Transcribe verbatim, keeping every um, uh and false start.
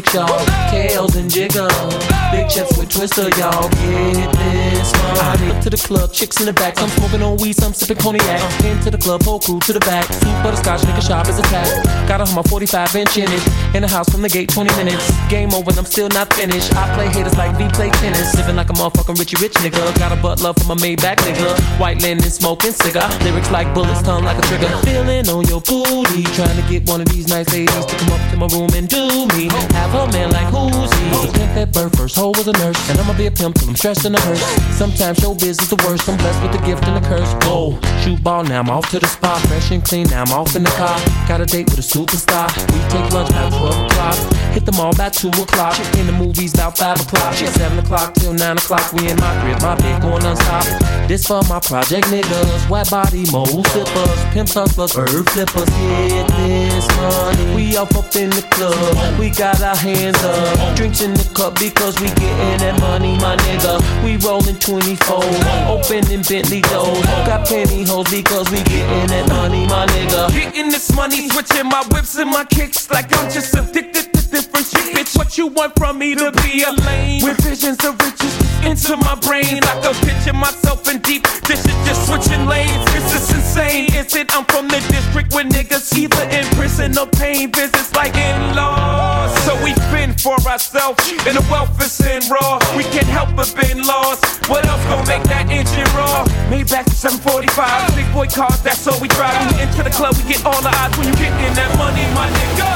chicks, y'all. Kales and Jigga. Big chips with Twister, y'all. Get this money. Up to the club, chicks in the back. Some smoking on weed, some sipping cognac. Into the club, whole crew to the back. Sweet butterscotch, nigga shop is attacked. Got a Hummer forty-five inch in it. In the house from the gate, twenty minutes. Game over, and I'm still not finished. I play haters like V play tennis. Living like a motherfucking Richie Rich nigga. Got a butt love for my Maybach nigga. White linen, smoking cigar. Lyrics like bullets, tongue like a trigger. Feeling on your booty. Trying to get one of these nice ladies to come up to my room and do me. Have a man like who's he? Pimp at birth, first hoe was a nurse. And I'ma be a pimp till I'm stressed in a hearse. Sometimes showbiz is the worst. I'm blessed with the gift and the curse. Whoa, shoot ball, now I'm off to the spa. Fresh and clean, now I'm off in the car. Got a date with a superstar. We take lunch about twelve o'clock. Hit the mall by two o'clock. In the movies about five o'clock. seven o'clock till nine o'clock. We in my crib, my bed going non-stop. This for my project niggas. White body, mold flippers. Pimp hustlers, herb flippers. Get this money. We off up in the club. We got our hands up. Drinks in the cup because we getting that money, my nigga. We rolling twenty-four. Opening Bentley doors. Got penny hoes because we getting that money, my nigga. Getting this money, switching my whips and my kicks. Like I'm just addicted to different shit, bitch. What you want from me to be a lane? With visions of riches into my brain. Like I'm pitching myself in deep. This shit just switching lanes. This is insane, is it? I'm from the district where niggas either in prison or paying visits like in-laws. So we fend for ourselves, and the wealth is in raw. We can't help but been lost. What else gon' make that engine raw? Maybach seven forty-five, big boy cars, that's all we drive. When we enter the club, we get all the eyes. When you get in that money, my nigga.